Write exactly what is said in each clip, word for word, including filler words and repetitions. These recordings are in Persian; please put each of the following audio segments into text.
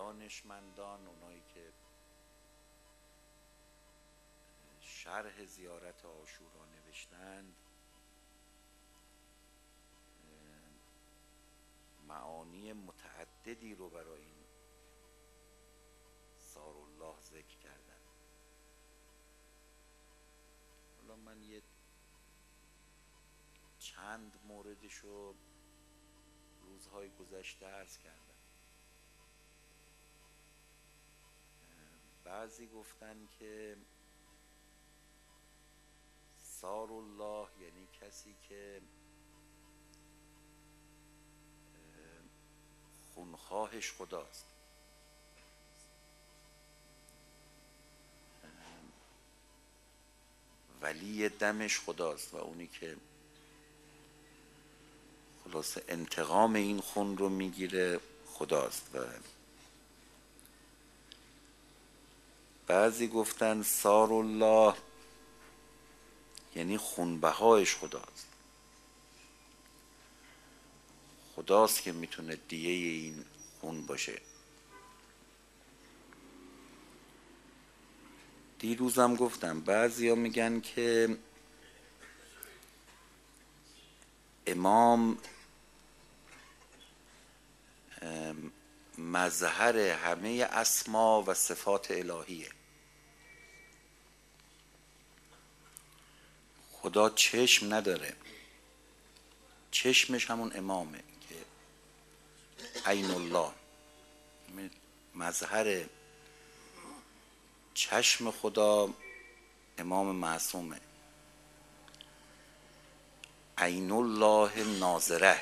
دانشمندان، اونایی که شرح زیارت عاشورا نوشتند، معانی متعددی رو برای این سارالله ذکر کردن. حالا من یه چند موردش رو روزهای گذشته عرض کردم. بعضی گفتن که سارالله یعنی کسی که خونخواهش خداست، ولی دمش خداست و اونی که خلاصه انتقام این خون رو میگیره خداست. و بعضی گفتن سارالله یعنی خونبهایش خداست، خداست که میتونه دیه این خون باشه. دیروزم گفتم بعضی ها میگن که امام مظهر همه اسما و صفات الهیه. خدا چشم نداره، چشمش همون امامه که عین الله، مظهر چشم خدا امام معصومه. عین الله ناظره.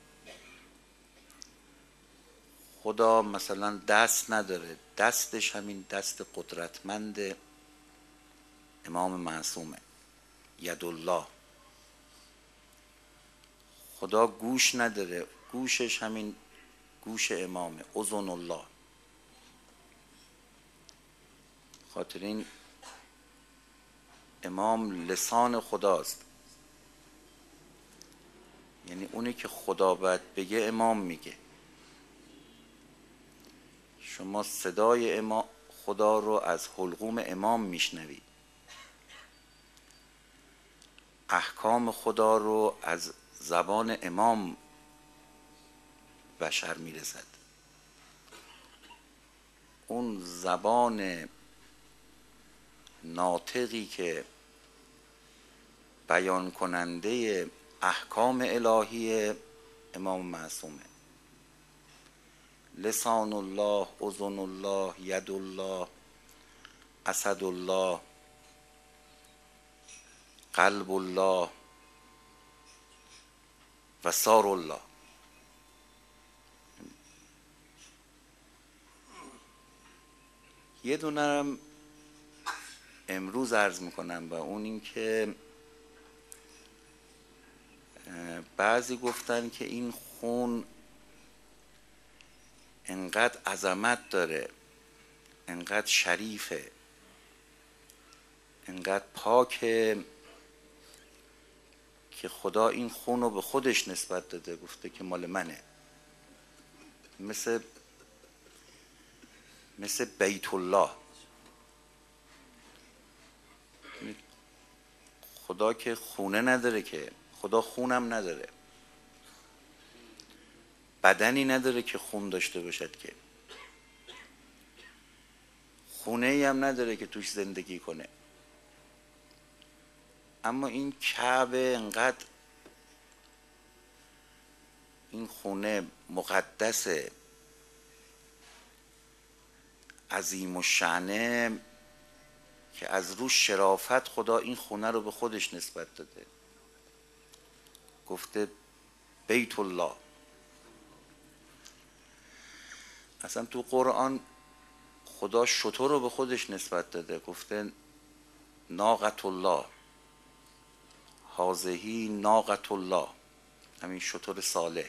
خدا مثلا دست نداره، دستش همین دست قدرتمند امام معصومه، ید الله. خدا گوش نداره، گوشش همین گوش امامه، اذن الله. خاطر این امام لسان خداست، یعنی اونی که خدا باید بگه امام میگه. شما صدای امام خدا رو از حلقوم امام میشنوید، احکام خدا رو از زبان امام بشر میرسد. اون زبان ناطقی که بیان کننده احکام الهی امام معصومه. لسان الله، اذن الله، ید الله، اسد الله، قلب الله و سار الله. یه دونم امروز عرض میکنم و اون این که بعضی گفتن که این خون انقدر عظمت داره، انقدر شریفه، انقدر پاکه که خدا این خون رو به خودش نسبت داده، گفته که مال منه. مثل مثل بیت الله. خدا که خونه نداره، که خدا خونم نداره، بدنی نداره که خون داشته باشد، که خونه ای هم نداره که توش زندگی کنه. اما این کعبه انقدر این خونه مقدسه، عظیم و شأنه، که از رو شرافت خدا این خونه رو به خودش نسبت داده، گفته بیت الله. اصلا تو قرآن خدا شتر رو به خودش نسبت داده، گفته ناقة الله، هذه ناقة الله، همین شتر صالح.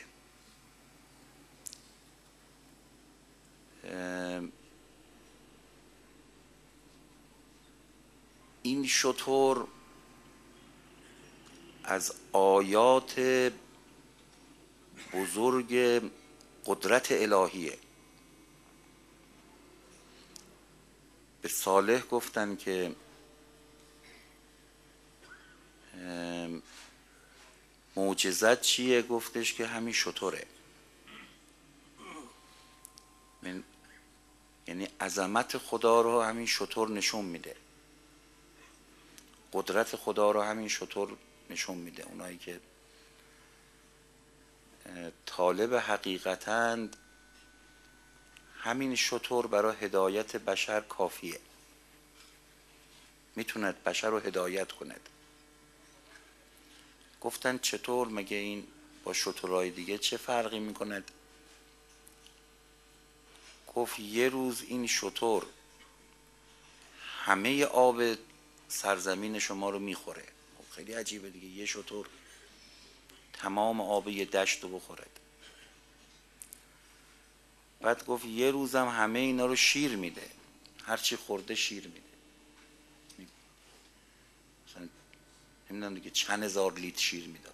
این شتر از آیات بزرگ قدرت الهیه. به صالح گفتن که معجزت چیه؟ گفتش که همین شتره. من یعنی عظمت خدا رو همین شتر نشون میده، قدرت خدا رو همین شتر نشون میده. اونایی که طالب حقیقتند، همین شتر برای هدایت بشر کافیه، میتوند بشر رو هدایت کند. گفتن چطور؟ مگه این با شترهای دیگه چه فرقی میکند؟ گفت یه روز این شتر همه آب سرزمین شما رو میخوره. خیلی عجیبه دیگه، یه شتر تمام آب یه دشت رو بخورد. بعد گفت یه روزم همه اینا رو شیر میده، هرچی خورده شیر میده. مثلا نمیدونم دیگه چند هزار لیتر شیر میداد،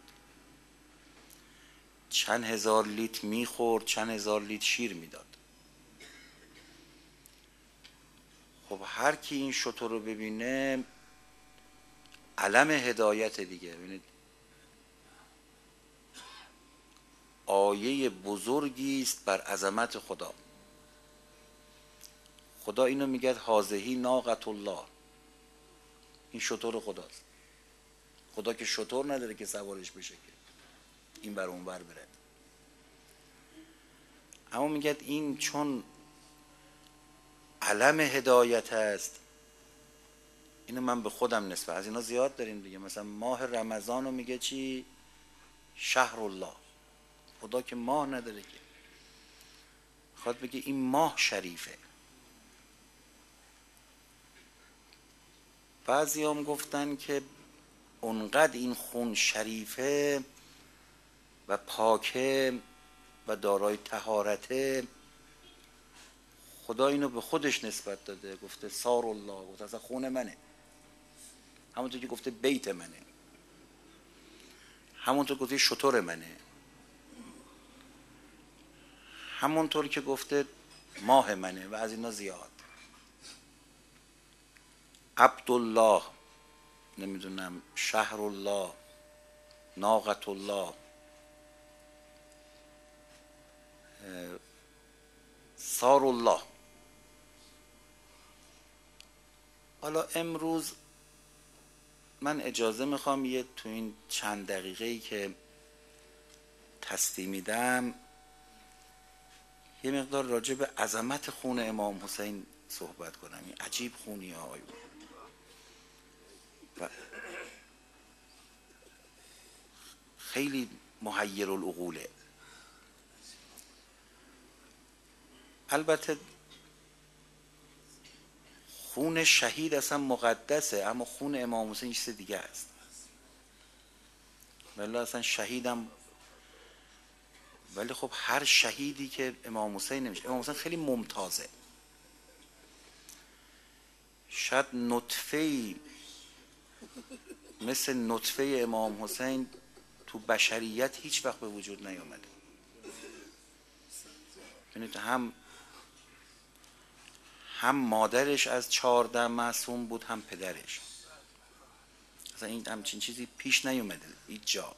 چند هزار لیتر میخورد، چند هزار لیتر شیر میداد. خب هر کی این شتر رو ببینه علم هدایت دیگه. ببینید آیه بزرگی است بر عظمت خدا. خدا اینو میگه هازهی ناقة الله، این شتر خداست. خدا که شتر نداره که سوارش بشه که این بر اون بر بره، اما میگه این چون علم هدایت است، اینو من به خودم نسبت. از اینا زیاد داریم دیگه. مثلا ماه رمضان رو میگه چی؟ شهر الله. خدا که ماه نداره که، خواهد بگه این ماه شریفه. بعضی هم گفتن که اونقدر این خون شریفه و پاکه و دارای طهارته، خدا اینو به خودش نسبت داده، گفته سار الله، گفته اصلا خون منه. همونطور که گفته بیت منه، همونطور که گفته شتر منه، همونطور که گفته ماه منه و از اینا زیاد. عبدالله، نمیدونم شهر الله، ناقة الله، سار الله. حالا امروز من اجازه میخوام یه تو این چند دقیقه‌ای که تسلیم میدم یه مقدار راجع به عظمت خون امام حسین صحبت کنم. این عجیب خونی های و خیلی محیر العقوله. البته خون شهید اصلا مقدسه، اما خون امام حسین چیز دیگه است. ولی اصلا شهیدم، ولی خب هر شهیدی که امام حسین نمیشه. امام حسین خیلی ممتازه، شاید نطفه‌ای مثل نطفه امام حسین تو بشریت هیچ وقت به وجود نیامده. ببینید هم هم مادرش از چهارده معصوم بود، هم پدرش. اصلا این همچین چیزی پیش نیومده هیچ جا.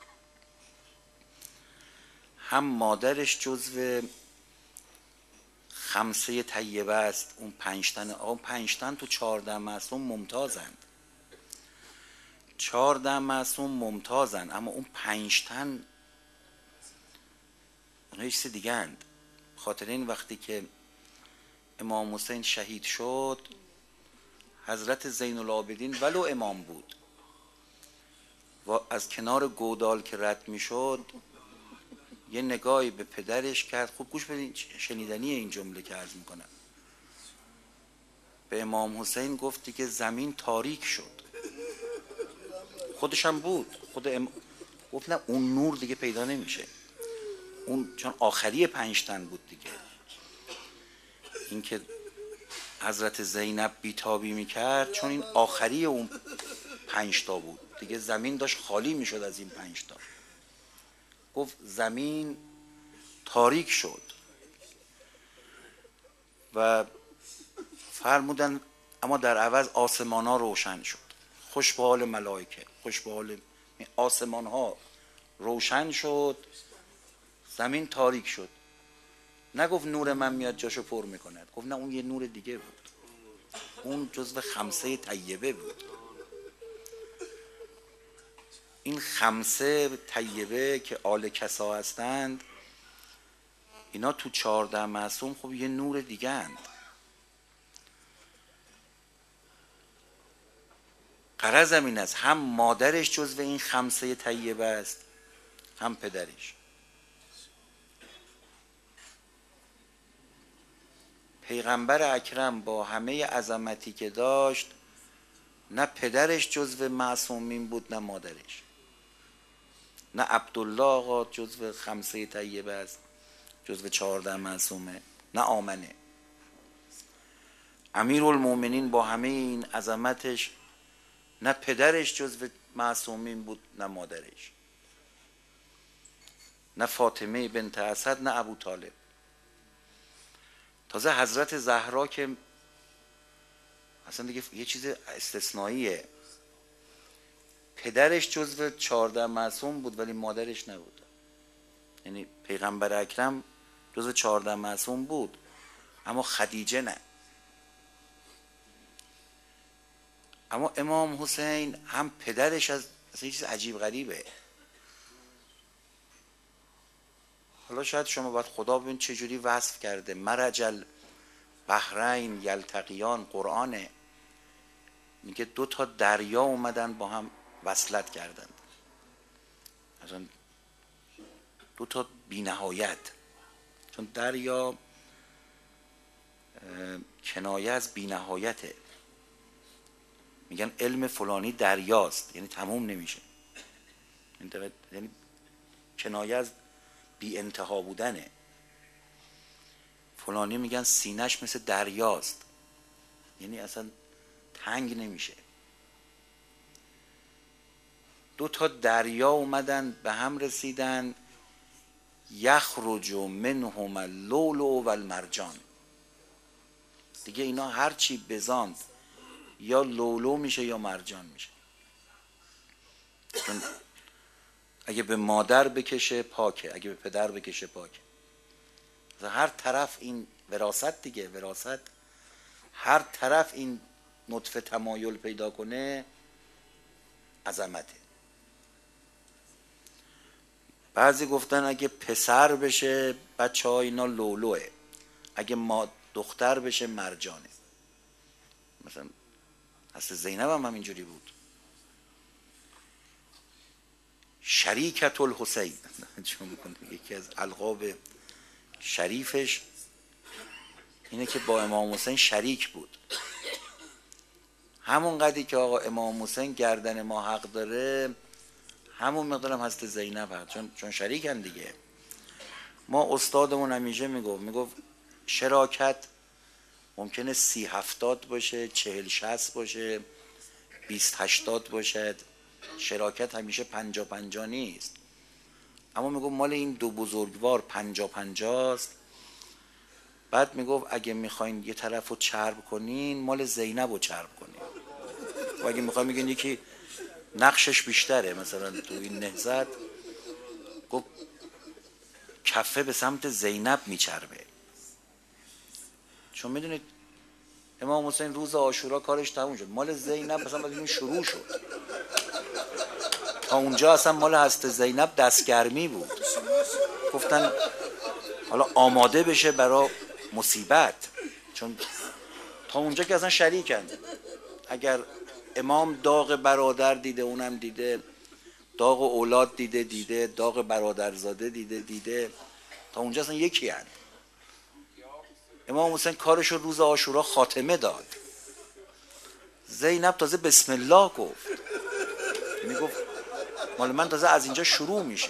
هم مادرش جزو خمسه طیبه است، اون پنجتن، اون پنجتن تو چهارده معصوم ممتازند. چهارده معصوم ممتازند، اما اون پنجتن اونها یه چیز دیگه اند. خاطر این وقتی که امام حسین شهید شد، حضرت زین العابدین ولو امام بود و از کنار گودال که رد می شد یه نگاهی به پدرش کرد. خوب گوش بدین، شنیدنی این جمله که عرض میکنم. به امام حسین گفتی که زمین تاریک شد. خودش هم بود. خود ام... گفت نه اون نور دیگه پیدا نمیشه، اون چون آخری پنجتن بود دیگه. این که حضرت زینب بیتابی میکرد چون این آخری اون پنجتا بود دیگه، زمین داشت خالی میشد از این پنجتا. گفت زمین تاریک شد و فرمودن اما در عوض آسمان ها روشن شد، خوش به حال ملائکه، خوش به حال آسمان ها روشن شد، زمین تاریک شد. نگفت نور من میاد جاشو پر میکنه، گفت نه اون یه نور دیگه بود، اون جزو خمسه طیبه بود. این خمسه طیبه که آل کسا هستند، اینا تو چهارده معصوم خب یه نور دیگه اند. غرضم این است هم مادرش جزو این خمسه طیبه است، هم پدرش. پیغمبر اکرم با همه عظمتی که داشت، نه پدرش جزو معصومین بود نه مادرش. نه عبدالله آقا جزو خمسه طیبه است، جزو چهارده معصومه، نه آمنه. امیرالمومنین با همه این عظمتش، نه پدرش جزو معصومین بود نه مادرش. نه فاطمه بنت اسد نه ابو طالب. تازه حضرت زهرا که اصلا دیگه یه چیز استثنائیه، پدرش جزو چهارده معصوم بود ولی مادرش نبود. یعنی پیغمبر اکرم جزو چهارده معصوم بود اما خدیجه نه. اما امام حسین هم پدرش از اصلا یه چیز عجیب غریبه. حالا شاید شما باید خدا ببین چجوری وصف کرده، مرج البحرین یلتقیان، قرآنه، میگه دو تا دریا اومدن با هم وصلت کردند. مثلا دو تا بی‌نهایت، چون دریا کنایه از بی‌نهایته. میگن علم فلانی دریاست، یعنی تموم نمیشه، یعنی کنایه از بی انتها بودنه. فلانی میگن سینه‌ش مثل دریاست، یعنی اصلا تنگ نمیشه. دو تا دریا اومدن به هم رسیدن، یخرج منهما اللؤلؤ و المرجان. دیگه اینا هر چی بزاند یا لولو میشه یا مرجان میشه. چون اگه به مادر بکشه پاکه، اگه به پدر بکشه پاکه. هر طرف این وراثت دیگه، وراثت هر طرف این نطفه تمایل پیدا کنه عظمته. بعضی گفتن اگه پسر بشه بچه ها اینا لولوه، اگه ما دختر بشه مرجانه. مثلا حضرت زینب هم همینجوری بود. شریکت الحسین، چون یکی از القاب شریفش اینه که با امام حسین شریک بود. همون قدری که آقا امام حسین گردن ما حق داره، همون مقدارم حضرت زینب هست، چون چون شریکن دیگه. ما استادمون همیشه میگفت میگفت شراکت ممکنه سی هفتاد باشه، چهل شصت باشه، بیست هشتاد باشد. شراکت همیشه پنجا پنجا نیست. اما میگفت مال این دو بزرگوار پنجا پنجاست. بعد میگفت اگه میخواین یه طرف رو چرب کنین مال زینب رو چرب کنین، و اگه میخواین میگین یکی نقشش بیشتره مثلا تو این نهضت، گفت کفه به سمت زینب میچربه. چون میدونید امام حسین روز عاشورا کارش تموم شد، مال زینب مثلا بعد این شروع شد. تا اونجا اصلا مال حضرت زینب دستگرمی بود. گفتن حالا آماده بشه برای مصیبت، چون تا اونجا که اصلا شریکن. اگر امام داغ برادر دیده اونم دیده، داغ اولاد دیده دیده، داغ برادرزاده دیده دیده، تا اونجا اصلا یکی هست. امام حسین کارش رو روز عاشورا خاتمه داد. زینب تازه بسم الله گفت، میگفت مال من تازه از اینجا شروع میشه.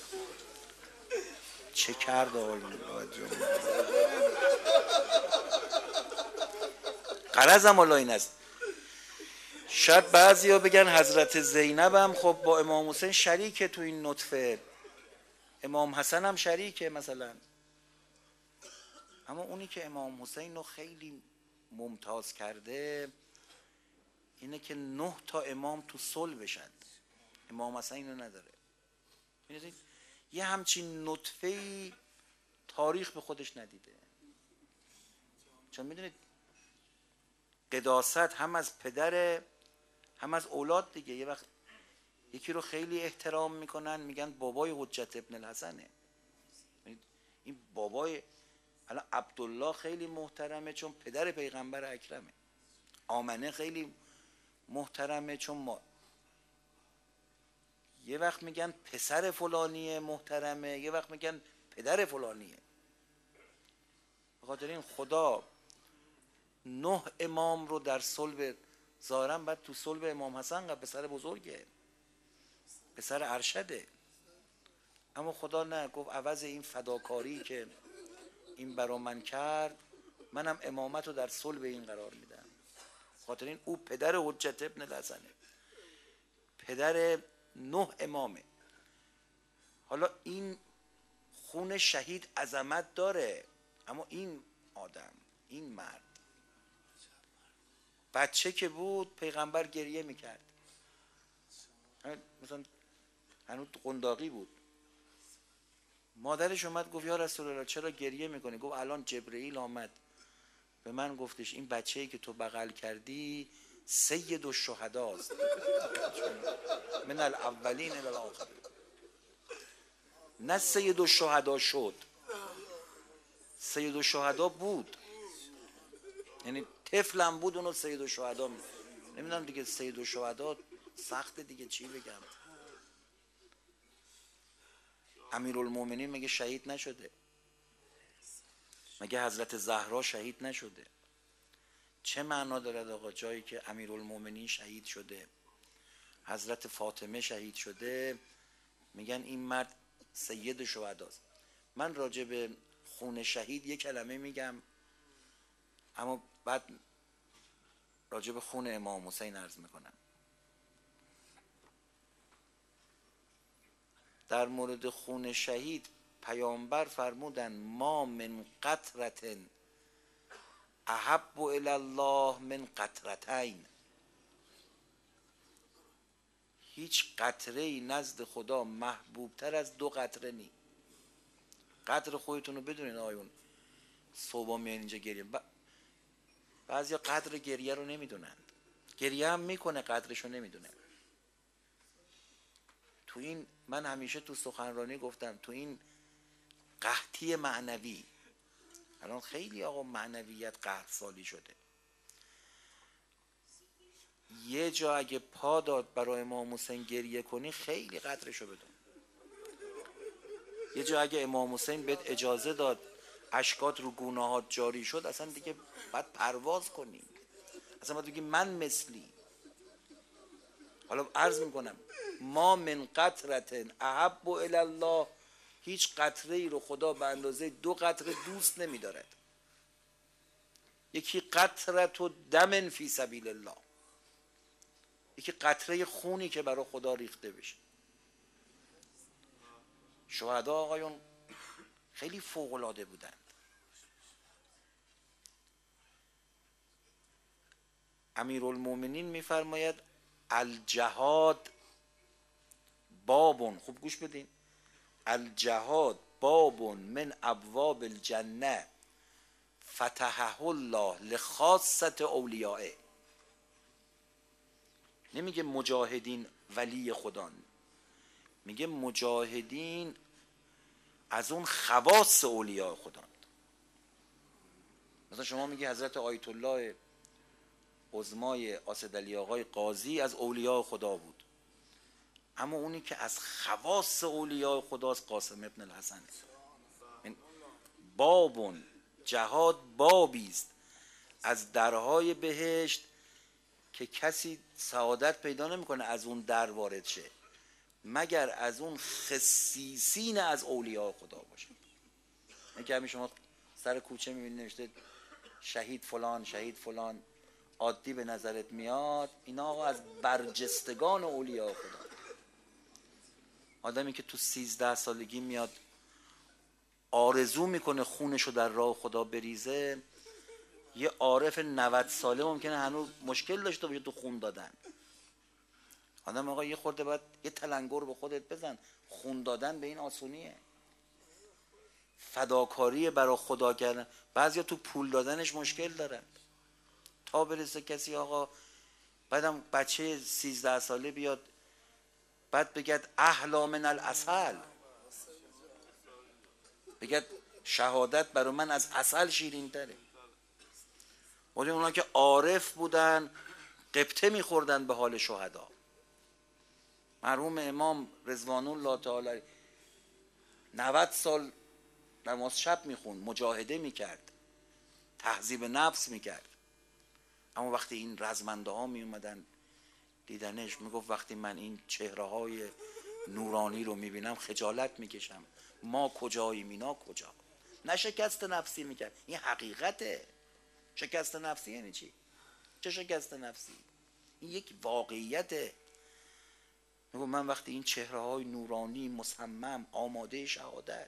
چه کرد آقای غرضم حالا این است. شاید بعضی ها بگن حضرت زینب هم خب با امام حسین شریکه تو این نطفه، امام حسن هم شریکه مثلا. اما اونی که امام حسین رو خیلی ممتاز کرده اینه که نه تا امام تو صلح بشن. امام حسن اینو نداره. می‌دونید یه همچین نطفه‌ای تاریخ به خودش ندیده. چون میدونید قداست هم از پدر هم از اولاد دیگه. یه وقت یکی رو خیلی احترام میکنن میگن بابای حجت ابن الحسنه. این بابای الان عبدالله خیلی محترمه چون پدر پیغمبر اکرمه. آمنه خیلی محترمه چون ما یه وقت میگن پسر فلانیه محترمه، یه وقت میگن پدر فلانیه. به خاطر این خدا نه امام رو در صلب ظاهرا بعد تو صلب امام حسن قبل پسر بزرگه، پسر ارشده، اما خدا نه، گفت عوض این فداکاری که این برا من کرد منم امامت رو در صلب این قرار میدم. خاطر این او پدر حجت ابن الحسنه، پدر نه امامه. حالا این خون شهید عظمت داره، اما این آدم، این مرد بچه که بود پیغمبر گریه میکرد. مثلا هنوز قنداقی بود، مادرش اومد گفت یا رسول الله چرا گریه میکنی؟ گفت الان جبرئیل آمد به من گفتش این بچه‌ای که تو بغل کردی سید الشهداست من الاولین الی الاخرین. نه سید الشهدا شد، سید الشهدا بود، یعنی طفلم بود اونو سید الشهدا می... نمیدونم دیگه سید الشهدا سخت دیگه چی بگم. امیرالمومنین مگه شهید نشده؟ مگه حضرت زهرا شهید نشده؟ چه معنا دارد آقا جایی که امیرالمومنین شهید شده، حضرت فاطمه شهید شده، میگن این مرد سید شهداست؟ من راجع به خون شهید یک کلمه میگم، اما بعد راجع به خون امام حسین عرض میکنم. در مورد خون شهید پیامبر فرمودن ما من قطرة احب الی الله من قطرتین. هیچ قطره نزد خدا محبوب تر از دو قطره نی. قدر خودتون رو بدونین آیون. صبح میان اینجا گریه، بعضیا قدر گریه رو نمیدونند، گریه هم میکنه قدرش رو نمیدونه. تو این من همیشه تو سخنرانی گفتم تو این قحطی معنوی، الان خیلی آقا معنویت قحط سالی شده، یه جا اگه پا داد برای امام حسین گریه کنی خیلی قدرشو بدون. یه جا اگه امام حسین بهت اجازه داد اشکات رو گونه‌هات جاری شد اصلا دیگه باید پرواز کنی، اصلا باید بگی من مثلی. حالا عرض میکنم ما من قطرة احب الی الله، هیچ قطره ای رو خدا به اندازه دو قطره دوست نمیدارد. یکی قطره و دم فی سبیل الله، یکی قطره خونی که برای خدا ریخته بشه. شهدا آقایون خیلی فوق العاده بودند. امیرالمومنین میفرماید الجهاد بابون، خوب گوش بدین، الجهاد بابون من ابواب الجنه فتحه الله لخاصه اولیائه. نمیگه مجاهدین ولی خدان، میگه مجاهدین از اون خواص اولیاء خدان. مثلا شما میگه حضرت آیت الله عظمای آسدعلی آقای قاضی از اولیاء خدا بود، اما اونی که از خواص اولیاء خداست قاسم ابن الحسن. بابون، جهاد بابی است از درهای بهشت که کسی سعادت پیدا نمیکنه از اون در وارد شه مگر از اون خصیصین از اولیاء خدا باشه. اینکه همین شما سر کوچه میبینید نوشته شهید فلان شهید فلان، عادی به نظرت میاد، اینا آقا از برجستگان اولیاء خدا. آدمی که تو سیزده سالگی میاد آرزو میکنه خونشو در راه خدا بریزه، یه عارف نود ساله ممکنه هنوز مشکل داشته باشه تو خون دادن. آدم آقا یه خورده باید یه تلنگر به خودت بزن. خون دادن به این آسونیه. فداکاری برای خدا کردن. بعضیا تو پول دادنش مشکل دارن، تا برسه کسی آقا بعدم بچه سیزده ساله بیاد بعد بگد احلا من العسل، بگد شهادت برای من از عسل شیرین تره. ولی اونا که عارف بودن قبطه میخوردن به حال شهدا. مرحوم امام رضوان الله تعالی نود سال نماز شب میخوند، مجاهده میکرد، تهذیب نفس میکرد. اما وقتی این رزمنده ها میومدن دیدنش، میگفت وقتی من این چهره های نورانی رو میبینم خجالت میکشم. ما کجاییم اینا کجا؟ نه شکست نفسی میکرد. این حقیقته. شکست نفسی یعنی چی؟ چه شکست نفسی؟ این یک واقعیته. میگفت من وقتی این چهره های نورانی مصمم آماده شهادت،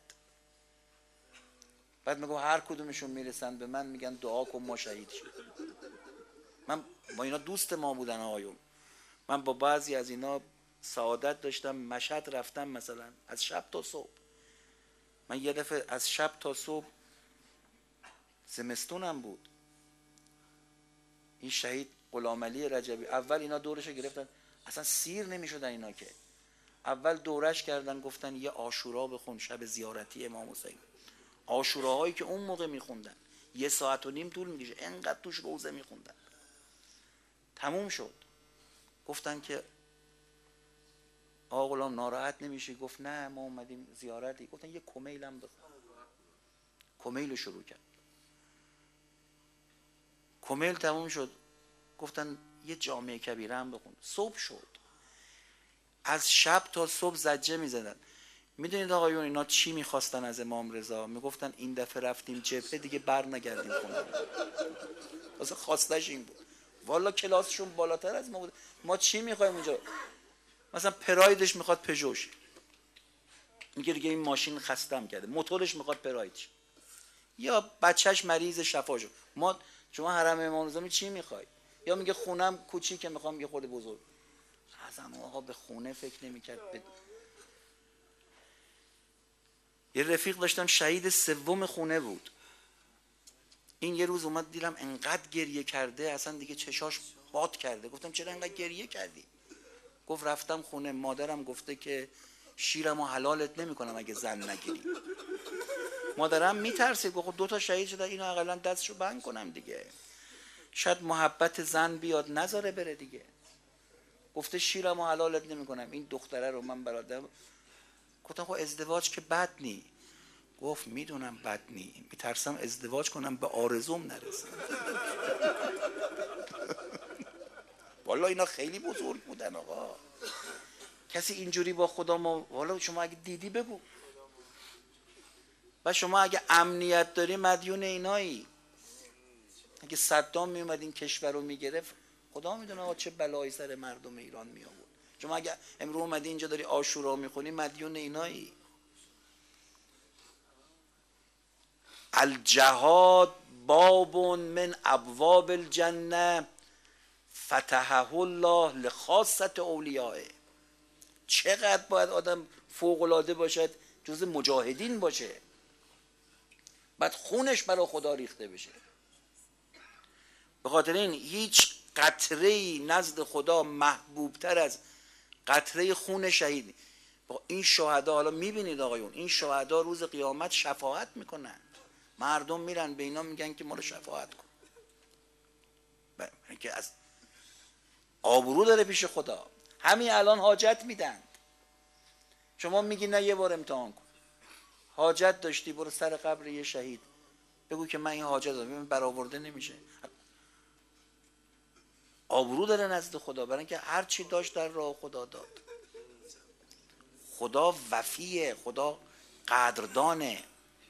بعد میگو هر کدومشون میرسن به من میگن دعا کن ما شهید شد. من با اینا دوست ما بودن آقایون. من با بعضی از اینا سعادت داشتم. مشهد رفتم مثلا از شب تا صبح. من یه دفعه از شب تا صبح، زمستونم بود، این شهید غلامعلی رجبی اول اینا دورش گرفتن، اصلا سیر نمیشدن اینا که. اول دورش کردن گفتن یه عاشورا بخون شب زیارتی امام حسین. عاشوراهایی که اون موقع میخوندن یه ساعت و نیم طول میکشه، انقدر توش روزه میخوندن. تموم شد. گفتن که آقا غلام ناراحت نمیشی؟ گفت نه ما اومدیم زیارتی. گفتن یه کمیل هم بخون. کمیل رو شروع کرد. کمیل تموم شد. گفتن یه جامعه کبیره هم بخون. صبح شد. از شب تا صبح زجه میزدن. میدونید آقایون اینا چی میخواستن از امام رضا؟ میگفتن این دفعه رفتیم جبهه دیگه بر نگردیم خونه. واسه خواستش این بود. والا کلاسشون بالاتر از ما بود. ما چی میخوایم اونجا؟ مثلا پرایدش میخواد پژوش، میگه دیگه این ماشین خستم کرده، موتورش میخواد پرایدش، یا بچهش مریض شفا شد. ما شما حرم امام رضا چی میخوای؟ یا میگه خونم کوچیکه میخوام یه خورده بزرگ. اصلا آقا به خونه فکر نمیکرد. به... یه رفیق داشتم شهید سوم خونه بود. این یه روز اومد دیدم انقدر گریه کرده اصلا دیگه چشاش باد کرده. گفتم چرا انقدر گریه کردی؟ گفت رفتم خونه مادرم گفته که شیرمو حلالت نمیکنم اگه زن نگیری. مادرم میترسه. گفت دو تا شهید شده، اینو حداقل دستشو بند کنم دیگه، شاید محبت زن بیاد نذاره بره دیگه. گفته شیرمو حلالت نمیکنم. این دختره رو من برادرم گفتم خب ازدواج که بد نی. گفت میدونم بد نی، میترسم ازدواج کنم به آرزوم نرسم. والا اینا خیلی بزرگ بودن آقا. کسی اینجوری با خدا ما، والا شما اگه دیدی بگو. و شما اگه امنیت داری مدیون اینایی. اگه صدام میومد این کشور رو میگرفت خدا میدونه آقا چه بلایی سر مردم ایران می آورد. شما اگه امروز اومدی اینجا داری عاشورا میخونی مدیون اینایی. الجهاد باب من ابواب الجنه فتحه الله لخاصه اولیائه. چقدر باید آدم فوق العاده باشد جز مجاهدین باشه، بعد خونش برای خدا ریخته بشه. به خاطر این هیچ قطره‌ای نزد خدا محبوبتر از قطره خون شهید. با این شهدا حالا میبینید آقایون، این شهدا روز قیامت شفاعت میکنن. مردم میرن به اینا میگن که ما رو شفاعت کن. که از آبرو داره پیش خدا. همین الان حاجت میدن. شما میگی نه یه بار امتحان کن. حاجت داشتی برو سر قبر یه شهید بگو که من این حاجت دارم، برآورده نمیشه. آبرو داره نزد خدا، برای اینکه هر چی داشت در راه خدا داد. خدا وفیه، خدا قدردانه.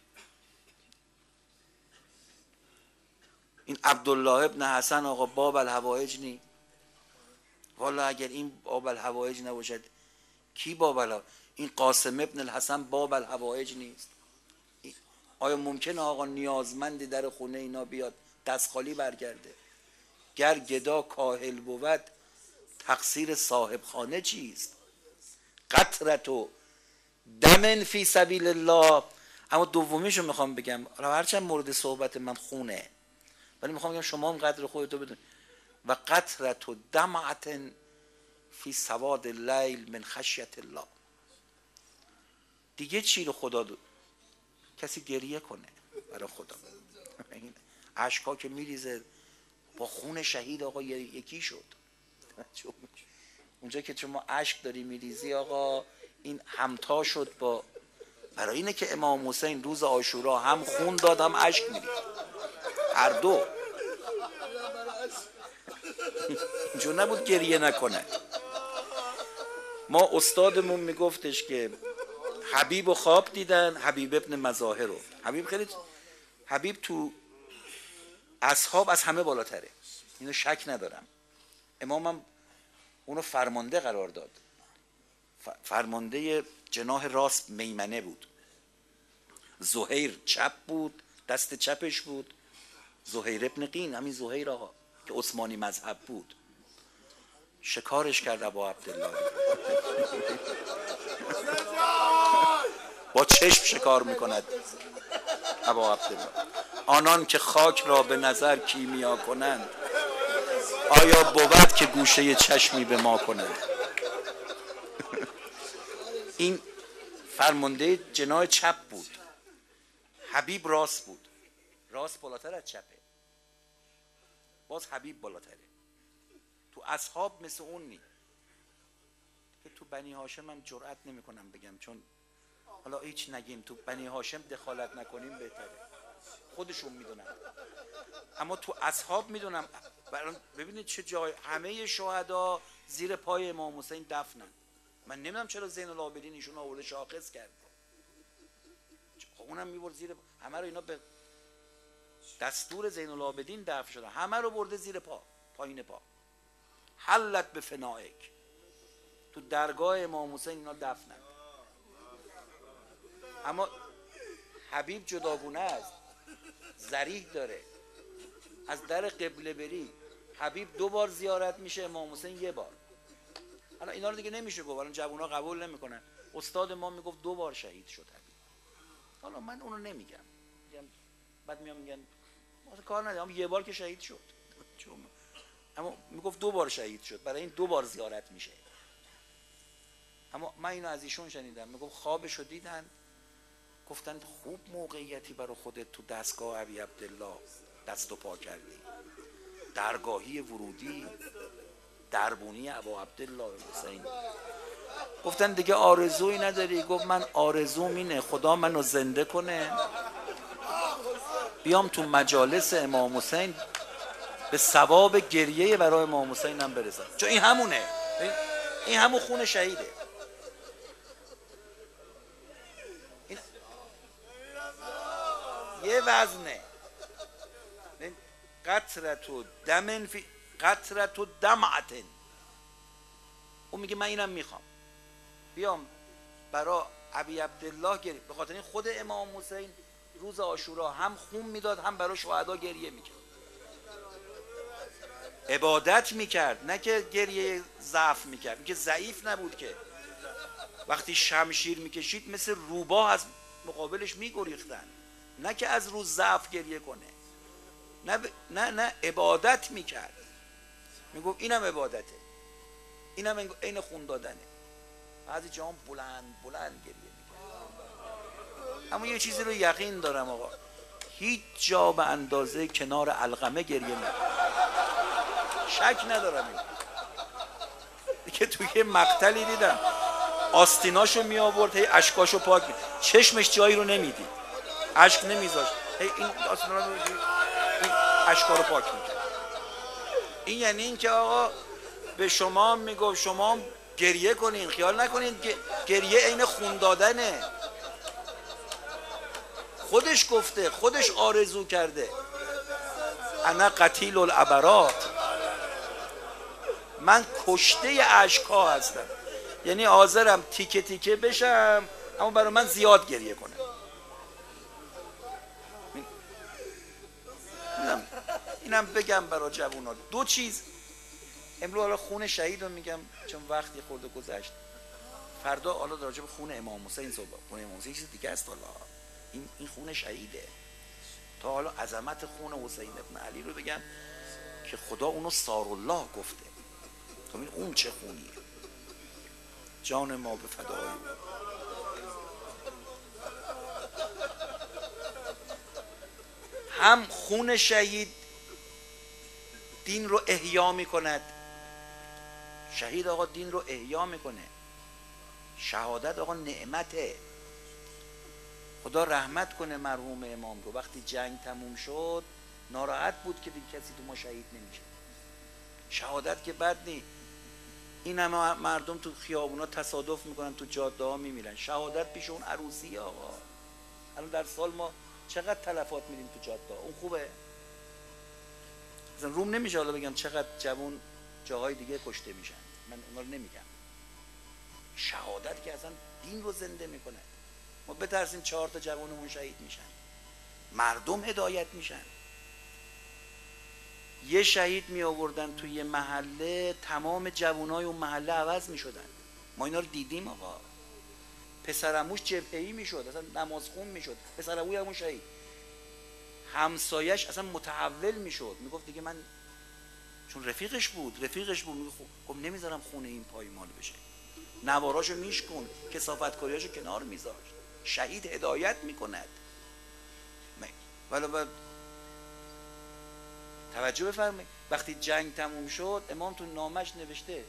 این عبدالله ابن حسن آقا باب الحوائج نی. والا اگر این باب الحوائج نباشد کی باب الحوائج؟ این قاسم ابن الحسن باب الحوائج نیست. آیا ممکنه آقا نیازمندی در خونه اینا بیاد دست خالی برگرده. گر گدا کاهل بود تقصیر صاحب خانه چیست؟ قطرت و دمن فی سبیل الله. اما دومیشو میخوام بگم، هرچند مورد صحبت من خونه، ولی میخوام بگم شما هم قدر خودتو بدون. و قطرت و دمعت فی سواد اللیل من خشیت الله. دیگه چی رو خدا دو؟ کسی گریه کنه برای خدا. اشکا که میریزه با خون شهید آقا یکی شد. اونجا که شما اشک داری میریزی آقا، این همتا شد با، برای اینه که امام حسین روز عاشورا هم خون داد هم اشک میریزد، هر دو. اینجور نبود گریه نکنه. ما استادمون میگفتش که حبیب و خواب دیدن، حبیب ابن مظاهر رو. حبیب خیلی حبیب تو اصحاب از همه بالاتره، اینو شک ندارم. امامم اونو فرمانده قرار داد، فرمانده جناح راست میمنه بود. زهیر چپ بود، دست چپش بود زهیر ابن قین، همین زهیر آقا که عثمانی مذهب بود. شکارش کرد ابا عبدالله، با چشم شکار میکند ابا عبدالله. آنان که خاک را به نظر کیمیا کنند، آیا بود که گوشه چشمی به ما کنند؟ این فرمانده جناح چپ بود، حبیب راست بود. راست بالاتر از چپه، باز حبیب بالاتره. تو اصحاب مثل اون نی که تو بنی هاشم هم جرئت نمی کنم بگم، چون حالا هیچ نگیم، تو بنی هاشم دخالت نکنیم بهتره، خودشون میدونن. اما تو اصحاب میدونم. ببینید چه جای، همه شهدا زیر پای امام حسین دفنن. من نمیدونم چرا زین العابدین ایشون آورده شاخص کرد، اونم میبرد زیر پا. همه رو اینا به دستور زین العابدین دفن شدن، همه رو برده زیر پا، پایین پا. حلت به فنائک، تو درگاه امام حسین اینا دفنن. اما حبیب جداگونه است، ذریح داره. از در قبله بری حبیب دو بار زیارت میشه، امام حسین یه بار. حالا اینا رو دیگه نمیشه گفت، الان جوونا قبول نمیکنن. استاد ما میگفت دو بار شهید شد حبیب. حالا من اونو نمیگم، میگم بعد میام میگن ما کار ندارم، یه بار که شهید شد. اما میگفت دو بار شهید شد، برای این دو بار زیارت میشه. اما من اینو از ایشون شنیدم، میگفت خوابشو دیدن، گفتن خوب موقعیتی برای خودت تو دستگاه ابی عبدالله دست و پا کردی، درگاهی ورودی دربونی ابا عبدالله حسین. گفتن دیگه آرزویی نداری؟ گفت من آرزوم اینه خدا منو زنده کنه، بیام تو مجالس امام حسین به ثواب گریه برای امام حسین هم برسم، چون این همونه، این همون خون شهیده. این یه وزنه، قطرت و دمن فی قطرت و دمعتن. اون میگه من اینم میخوام بیام برای ابی عبدالله گریه. به خاطر این خود امام حسین روز عاشورا هم خون میداد هم برای شهدا گریه میکرد، عبادت میکرد، نه که گریه ضعف میکرد. این که ضعیف نبود که، وقتی شمشیر میکشید مثل روباه از مقابلش میگریختن، نه که از روز ضعف گریه کنه. نه ب... نه نه عبادت میکرد. میگفت اینم عبادته، اینم عین خون دادنه. بعضی جاها بلند بلند گریه میکرد. اما یه چیزی رو یقین دارم آقا، هیچ جا به اندازه کنار علقمه گریه نمیکرد، شک ندارم. این که توی مقتلی دیدم آستیناشو می آورد، هی اشکاشو پاک می، چشمش جایی رو نمیدید، اشک نمیذاشت، هی این آستینا رو این اشکا رو پاک میکرد. این یعنی این که آقا به شما میگفت شما گریه کنین، خیال نکنین گریه عین خون دادنه. خودش گفته، خودش آرزو کرده، انا قتیل العبرات، من کشته اشک‌ها هستم، یعنی حاضرم تیکه تیکه بشم اما برای من زیاد گریه کنم. اینم بگم برای جوونا دو چیز. امروز حالا خون شهید رو میگم چون وقتی خورده گذشت، فردا حالا راجع به خون امام حسین صحبت. خون امام حسین چیز دیگه است. حالا این این خون شهیده. تا حالا عظمت خون حسین ابن علی رو بگم که خدا اونو سارالله گفته. تو این اون چه خونیه؟ جان ما به فدای او. هم خون شهید دین رو احیا میکند. شهید آقا دین رو احیا میکنه. شهادت آقا نعمته. خدا رحمت کنه مرحوم امام رو. وقتی جنگ تموم شد ناراحت بود که دیگه کسی تو ما شهید نمیشه. شهادت که بد نی. این همه مردم تو خیابونا تصادف میکنن، تو جاده ها میمیرن. شهادت پیش اون عروسی آقا. الان در سال ما چقدر تلفات میدیم تو جاده ها. اون خوبه؟ مثلا روم نمیشه حالا بگم چقدر جوان جاهای دیگه کشته میشن. من اونا رو نمیگم. شهادت که اصلا دین رو زنده میکنه. ما بترسیم چهار تا جوانمون شهید میشن، مردم هدایت میشن. یه شهید می آوردن توی محله، تمام جوانای اون محله عوض میشدن. ما اینا رو دیدیم آقا. پسرعموش جبهه‌ای میشد، اصلا نمازخون میشد. پسرعموی همون شهید، همسایش اصلا متحول میشد. میگفت دیگه من، چون رفیقش بود رفیقش بود میگفت خب نمیذارم خونه این پایمال بشه. نواراشو میشکن، کثافتکاریاشو کنار میذاشت. شهید هدایت میکند. ولی بعد توجه بفرمایید، وقتی جنگ تموم شد امام تو نامش نوشته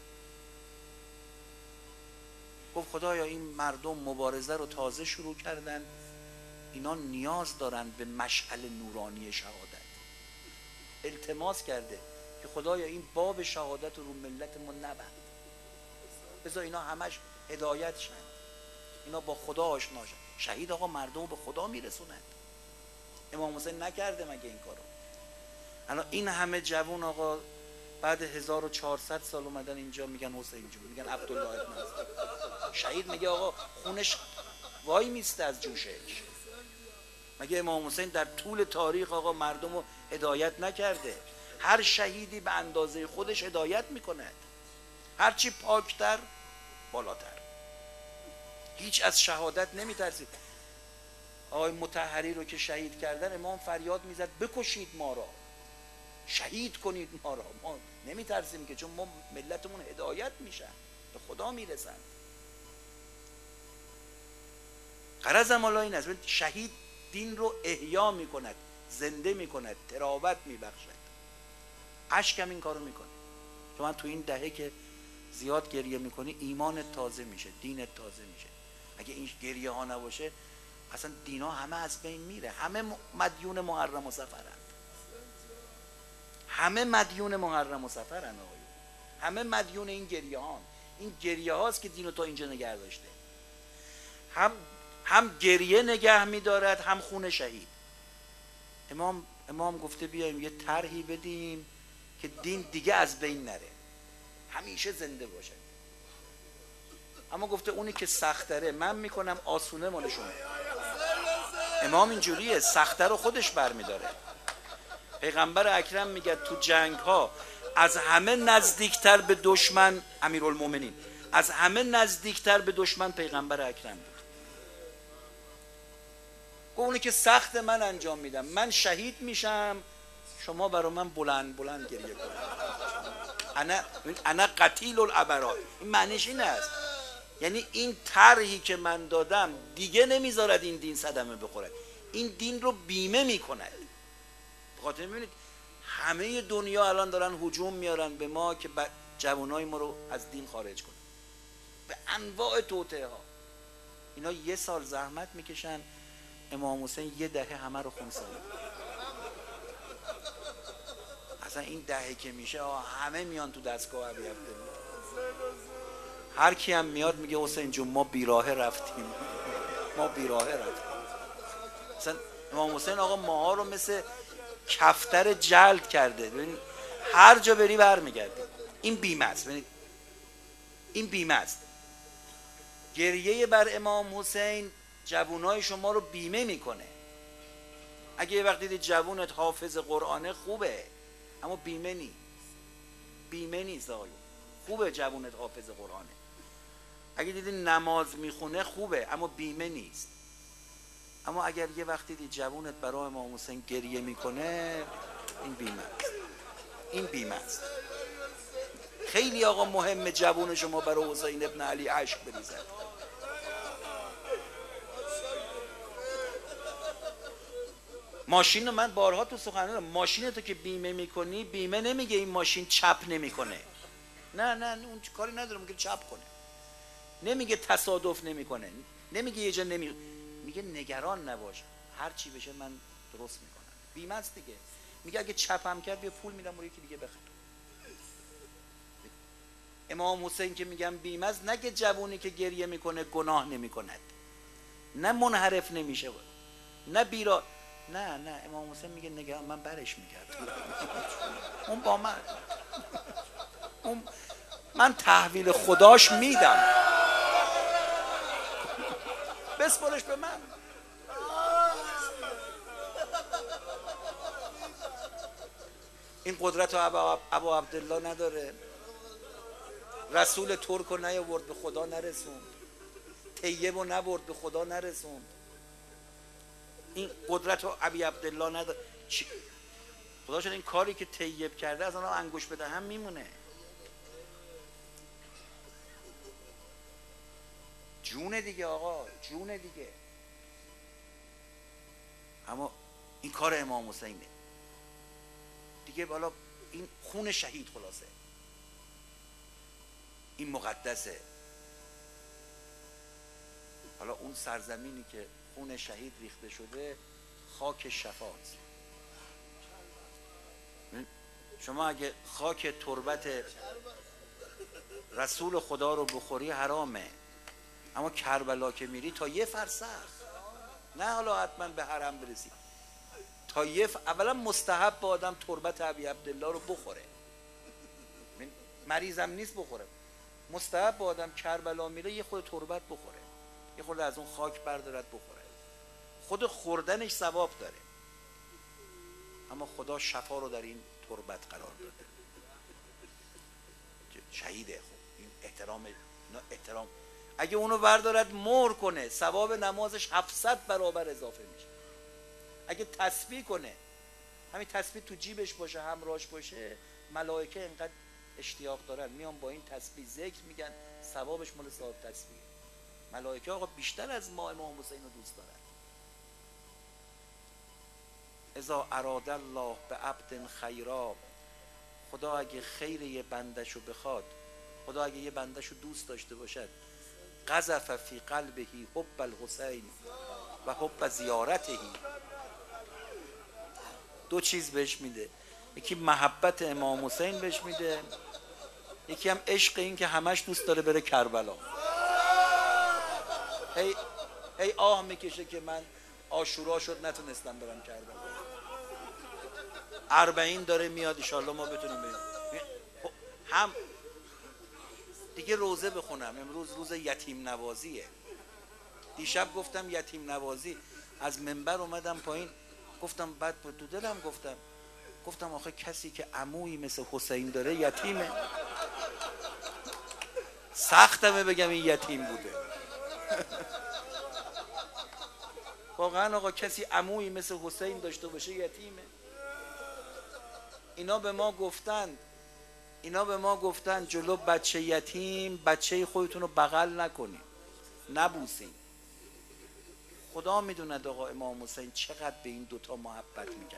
گفت خدایا این مردم مبارزه رو تازه شروع کردن، اینا نیاز دارن به مشعل نورانی شهادت. التماس کرده که خدایا این باب شهادت رو ملت ما نبند، بذار اینا همش هدایت شن، اینا با خدا آشنا شن. شهید آقا مردم به خدا میرسونند. امام حسین نکرده مگه این کارو؟ الان این همه جوون آقا بعد هزار و چهارصد سال اومدن اینجا میگن حسین جون، میگن عبدالله ابن حسین. شهید میگه آقا خونش وای میسته از جوشش. مگه امام حسین در طول تاریخ آقا مردم رو هدایت نکرده؟ هر شهیدی به اندازه خودش هدایت میکنه، هرچی پاکتر بالاتر. هیچ از شهادت نمیترسید. آقای مطهری رو که شهید کردن امام فریاد میزد بکشید ما را، شهید کنید ما را، ما نمیترسیم که، چون ما ملتمون هدایت میشن، به خدا میرسن. غرضم حالا این است، شهید دین رو احیا میکند، زنده میکند، تراوت میبخشد. اشکم این کارو میکنه. چون من تو این دهه که زیاد گریه میکنی ایمانت تازه میشه، دینت تازه میشه. اگه این گریه ها نباشه اصلا دینا همه از بین میره. همه مدیون محرم و سفرند، همه مدیون محرم و سفرند آقایون. همه مدیون این گریه هان. این گریه هاست که دینو تا اینجا نگه داشته. هم هم گریه نگه میدارد، هم خون شهید. امام امام گفته بیایم یه طرحی بدیم که دین دیگه از بین نره، همیشه زنده باشه. اما گفته اونی که سختره من میکنم، آسونه مال شما. امام اینجوریه، سختر رو خودش برمیداره. پیغمبر اکرم میگه تو جنگ ها از همه نزدیکتر به دشمن، امیرالمومنین از همه نزدیکتر به دشمن پیغمبر اکرم بود. گفت اونی که سخت من انجام میدم، من شهید میشم، شما برای من بلند بلند گریه کنید. انا انا قتیل الابرار. این معنیش این است، یعنی این طرحی که من دادم دیگه نمیذارد این دین صدمه بخورد، این دین رو بیمه میکند. بخاطر میبینید همه دنیا الان دارن هجوم میارن به ما که جوانای ما رو از دین خارج کنن به انواع توطئه ها. اینا یه سال زحمت میکشن، امام حسین یه دهه همه رو خونسا. اصلا این دهه که میشه همه میان تو دستگاه ابی عبدالله. هر کی هم میاد میگه حسین جون ما بیراهه رفتیم، ما بیراهه رفتیم. مثلا امام حسین آقا ماها رو مثل کفتر جلد کرده. ببین هر جا بری برمیگردی. این بیمه است. ببینید این بیمه است. گریه بر امام حسین جوانای شما رو بیمه میکنه. اگه یه وقت دیدی جوونت حافظ قرآنه خوبه، اما بیمه نی بیمه نیست آقایون. خوبه جوونت حافظ قرآنه. اگه دیدی نماز میخونه خوبه، اما بیمه نیست. اما اگر یه وقت دیدی جوونت برای امام حسین گریه میکنه، این بیمه است. این بیمه است. خیلی آقا مهمه جوون شما برای حسین ابن علی عشق بریزد. ماشین رو من بارها تو سخنرانی دارم، ماشین تو که بیمه میکنی، بیمه نمیگه این ماشین چپ نمیکنه. نه نه اون کاری نداره، میگه چپ کنه. نمیگه تصادف نمیکنه، نمیگه یه جا نمی میگه نگران نباش، هر چی بشه من درست میکنم. بیمه است دیگه. میگه اگه چپم کرد بیا پول میدم برای یکی دیگه بخره. امام حسین که میگم بیمه است، نه که جوونی که گریه میکنه گناه نمیکند، نه منحرف نمیشه، نه بیرا، نه نه امام حسین میگه نگران، من برش میگردم. اون با من، اون من تحویل خداش میدم، بسپرش به من. این قدرت رو ابا, ابا عبدالله نداره. رسول ترک رو نیاورد به خدا نرسوند، طیب رو نبرد به خدا نرسوند. این قدرت رو ابی عبدالله نداره. خدا شد این کاری که طیب کرده از آنها انگوش بده هم میمونه. جون دیگه آقا، جون دیگه. اما این کار امام حسینه دیگه. بالا این خون شهید، خلاصه این مقدسه. حالا اون سرزمینی که خون شهید ریخته شده خاک شفاست. شما اگه خاک تربت رسول خدا رو بخوری حرامه، اما کربلا که میری تا یه فرسخ، نه حالا حتما به حرم برسی، تا یه ف... اولا مستحب با آدم تربت ابی عبدالله رو بخوره، مریضم نیست بخوره، مستحب با آدم کربلا میره یه خود تربت بخوره، یه خود از اون خاک بردارد بخوره. خود خوردنش ثواب داره، اما خدا شفا رو در این تربت قرار داده. شهیده. خب این احترام، احترام. اگه اونو بردارد مهر کنه، ثواب نمازش هفتصد برابر اضافه میشه. اگه تسبیح کنه، همین تسبیح تو جیبش باشه، همراهش باشه، ملائکه اینقدر اشتیاق دارن میان با این تسبیح ذکر میگن، ثوابش مال صاحب تسبیح. ملائکه آقا بیشتر از ما امام حسین رو دوست دارن. اذا اراد الله به عبد خیرا، خدا اگه خیر یه بندشو بخواد، خدا اگه یه بندشو دوست داشته باشد، قذف فی قلبه حب الحسین و حب زیارته، دو چیز بهش میده، یکی محبت امام حسین بهش میده، یکی هم عشق این که همش دوست داره بره کربلا. هی هی آه میکشه که من عاشورا شد نتونستم برم کربلا، اربعین داره میاد انشالله ما بتونیم بریم. هم دیگه روزه بخونم، امروز روز یتیم نوازیه. دیشب گفتم یتیم نوازی، از منبر اومدم پایین گفتم، بعد تو دلم گفتم گفتم آخه کسی که عمویی مثل حسین داره یتیمه. سختمه بگم این یتیم بوده. واقعا آقا کسی عمویی مثل حسین داشته باشه یتیمه. اینا به ما گفتن اینا به ما گفتن جلو بچه یتیم بچه خودتون رو بغل نکنین، نبوسین. خدا میدونه آقا امام حسین چقدر به این دوتا محبت میکرد.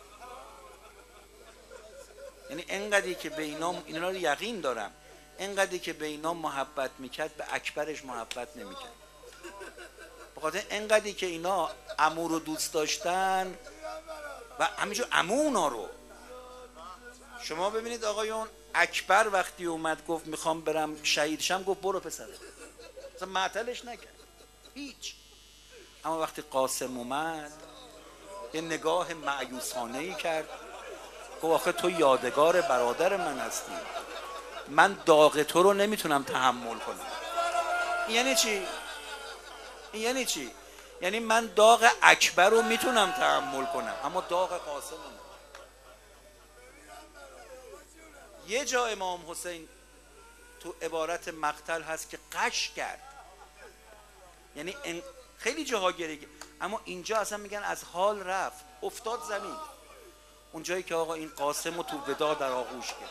یعنی انقدری که به اینا، اینا رو یقین دارم، انقدری که به اینا محبت میکرد به اکبرش محبت نمیکرد. بخاطر انقدری که اینا عمو رو دوست داشتن و همینجور عمو اونا رو. شما ببینید آقایون، اکبر وقتی اومد گفت میخوام برم شهید شم، گفت برو پسره، مثلا معطلش نکرد هیچ. اما وقتی قاسم اومد یه نگاه مایوسانه‌ای کرد، گفت آخه تو یادگار برادر من هستی، من داغ تو رو نمیتونم تحمل کنم. این یعنی چی؟ این یعنی چی؟ یعنی من داغ اکبر رو میتونم تحمل کنم اما داغ قاسم رو نه. یه جا امام حسین تو عبارت مقتل هست که قش کرد، یعنی خیلی جاها گریه، اما اینجا اصلا میگن از حال رفت، افتاد زمین. اونجایی که آقا این قاسم رو تو ودا در آغوش کرد،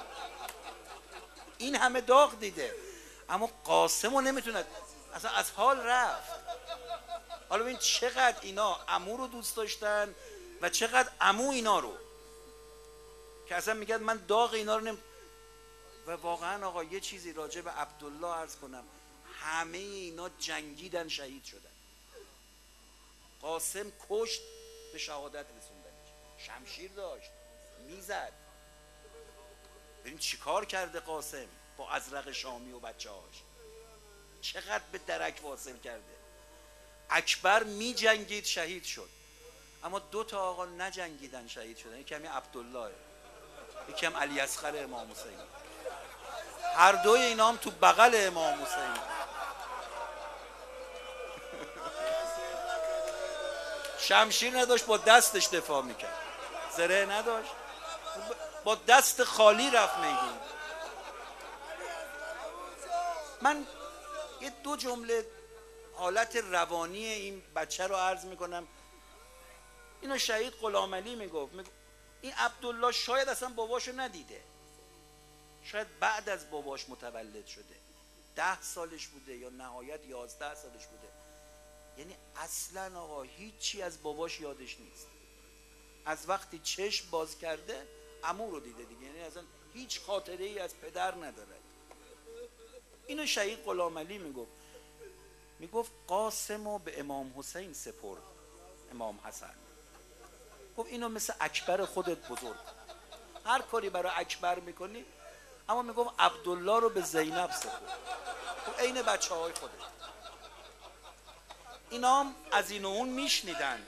این همه داغ دیده اما قاسم رو نمیتونه، اصلا از حال رفت. حالا ببین چقدر اینا عمو رو دوست داشتن و چقدر عمو اینا رو، که اصلا میگن من داغ اینا رو نمی... و واقعا آقا یه چیزی راجع به عبدالله عرض کنم، همه اینا جنگیدن شهید شدن. قاسم کشت به شهادت رسوندنش، شمشیر داشت میزد. ببین چیکار کرده قاسم با ازرق شامی و بچه هاش، چقدر به درک واصل کرده. اکبر می جنگید شهید شد، اما دو تا آقا نجنگیدن شهید شدن، یکی همین عبدالله، یکی هم علی اصغر امام حسین. هر دوی اینا هم تو بغل امام حسین. شمشیر نداشت، با دستش دفاع میکرد، زره نداشت، با دست خالی رفت میدون. من یه دو جمله حالت روانی این بچه رو عرض میکنم. اینو شهید غلامعلی میگفت، این عبدالله شاید اصلا باباشو ندیده، شاید بعد از باباش متولد شده، ده سالش بوده یا نهایت یازده سالش بوده، یعنی اصلا آقا هیچی از باباش یادش نیست. از وقتی چشم باز کرده عمو رو دیده دیگه، یعنی اصلا هیچ خاطره ای از پدر نداره. اینو شهید غلامعلی میگفت، میگفت قاسم رو به امام حسین سپرد، امام حسن گفت اینو مثل اکبر خودت بزرگ، هر کاری برای اکبر میکنی، اما میگفت عبدالله رو به زینب سپرد، تو عین بچه های خودت. اینا هم از این و اون میشنیدن،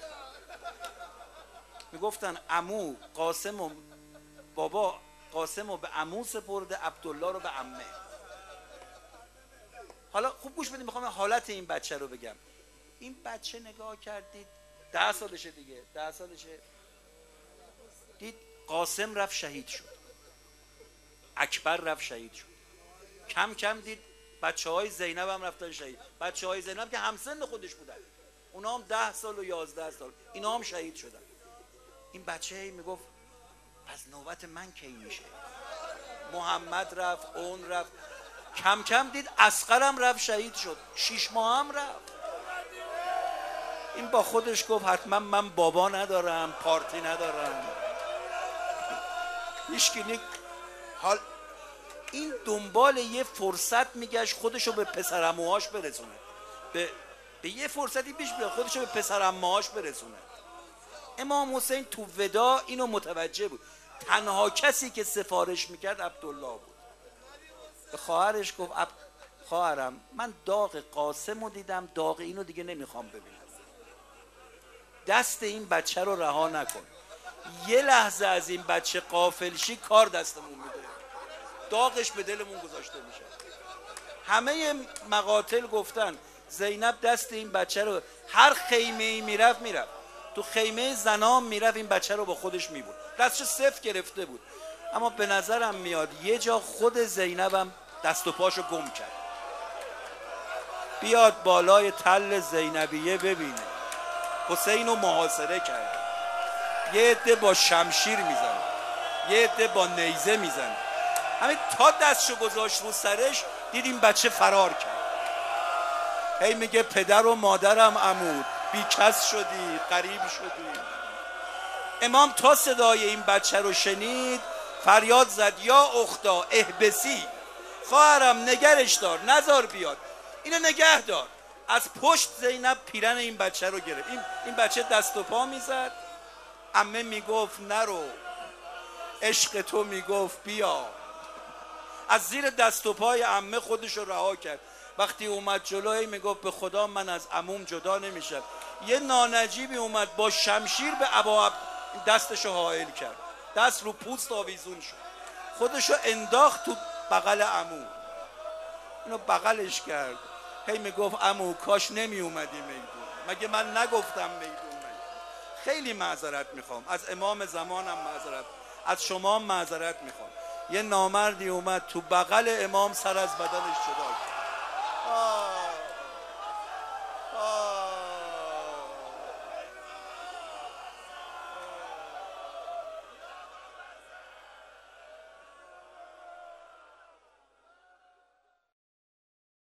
میگفتن عمو قاسم و بابا قاسم رو به عمو سپرده، عبدالله رو به عمه. حالا خوب گوش بدید، میخوام حالت این بچه رو بگم. این بچه نگاه کردید ده سالشه دیگه، ده سالشه، دید قاسم رفت شهید شد، اکبر رفت شهید شد، کم کم دید بچه های زینب هم رفتن شهید، بچه های زینب که همسن خودش بودن، اونا هم ده سال و یازده سال، اینا هم شهید شدن. این بچه هی میگفت پس نوبت من کی میشه؟ محمد رفت، اون رفت، کم کم دید اصغرم رفت شهید شد، شیش ماه هم رفت. این با خودش گفت حتما من بابا ندارم، پارتی ندارم، هیچکی. حال این دنبال یه فرصت میگشت خودشو به پسرعموهاش برسونه، به به یه فرصتی پیش بیاد خودشو به پسرعموهاش برسونه. امام حسین تو ودا اینو متوجه بود، تنها کسی که سفارش میکرد عبدالله بود. به خواهرش گفت خواهرم من داغ قاسم رو دیدم، داغ اینو دیگه نمیخوام ببینم، دست این بچه رو رها نکن، یه لحظه از این بچه غافل شی کار دستمون میده، داغش به دلمون گذاشته میشه. همه مقاتل گفتن زینب دست این بچه رو، هر خیمه ای میرفت میرفت تو خیمه زنام میرفت این بچه رو با خودش میبود، دستش صفر گرفته بود. اما به نظرم میاد یه جا خود زینبم دست و پاشو گم کرد. بیاد بالای تل زینبیه ببینه حسین رو محاصره کرده، یه عده با شمشیر میزنه، یه عده با نیزه میزنه، همین تا دستشو گذاشت رو سرش دید این بچه فرار کرد. هی میگه پدر و مادرم عمود بی کس شدی، غریب شدی. امام تا صدای این بچه رو شنید فریاد زد یا اختا احبسی، خواهرم نگرش دار، نزار بیاد، اینو نگه دار. از پشت زینب پیرن این بچه رو گرفت، این, این بچه دست و پا میزد، عمه میگفت نرو، عشق تو میگفت بیا. از زیر دست و پای عمه خودش رو رها کرد. وقتی اومد جلوی میگفت به خدا من از عموم جدا نمیشم. یه نانجیبی اومد با شمشیر به ابا دستشو حائل کرد، دست رو پوست آویزون شد، خودشو انداخت تو بغل عمو، اینو بغلش کرد. هی میگفت عمو کاش نمی اومدی میدون، مگه من نگفتم میدون میدون؟ خیلی معذرت میخوام از امام زمانم، معذرت از شما معذرت میخوام. یه نامردی اومد تو بغل امام سر از بدنش جدا کرد.